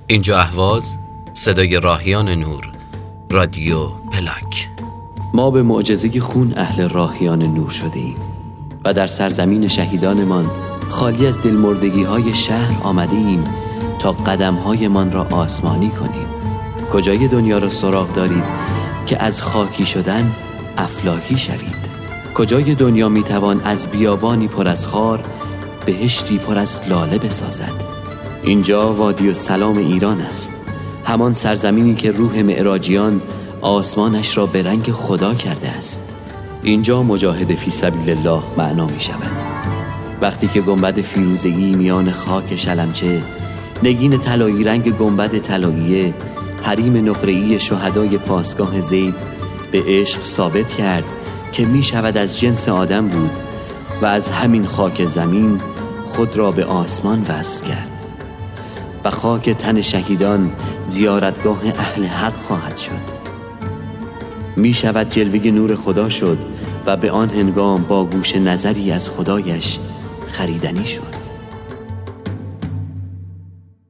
اینجا اهواز، صدای راهیان نور، رادیو پلاک. ما به معجزه خون اهل راهیان نور شده ایم و در سرزمین شهیدانمان خالی از دلمردگی های شهر آمده ایم تا قدم هایمان را آسمانی کنیم. کجای دنیا را سراغ دارید که از خاکی شدن افلاکی شوید؟ کجای دنیا میتوان از بیابانی پر از خار بهشتی پر از لاله بسازد؟ اینجا وادی السلام ایران است، همان سرزمینی که روح معراجیان آسمانش را به رنگ خدا کرده است. اینجا مجاهد فی سبیل الله معنا می شود. وقتی که گنبد فیروزه‌ای میان خاک شلمچه، نگین طلایی رنگ گنبد طلاییه، حریم نقره‌ای شهدای پاسگاه زید به عشق ثابت کرد که می شود از جنس آدم بود و از همین خاک زمین خود را به آسمان وصل کرد و خاک تن شهیدان زیارتگاه اهل حق خواهد شد. می شود جلوه نور خدا شد و به آن هنگام با گوش نظری از خدایش خریدنی شد.